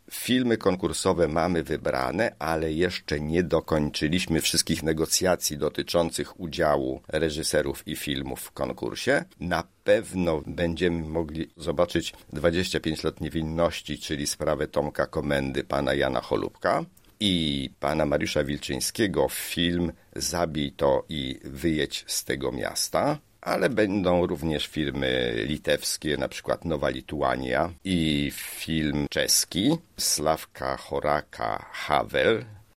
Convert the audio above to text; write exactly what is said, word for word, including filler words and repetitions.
Filmy konkursowe mamy wybrane, ale jeszcze nie dokończyliśmy wszystkich negocjacji dotyczących udziału reżyserów i filmów w konkursie. Na pewno będziemy mogli zobaczyć dwadzieścia pięć lat niewinności, czyli sprawę Tomka Komendy, pana Jana Cholubka i pana Mariusza Wilczyńskiego, film Zabij to i wyjedź z tego miasta. Ale będą również filmy litewskie, na przykład Nowa Lituania i film czeski Sławka Horaka Havel,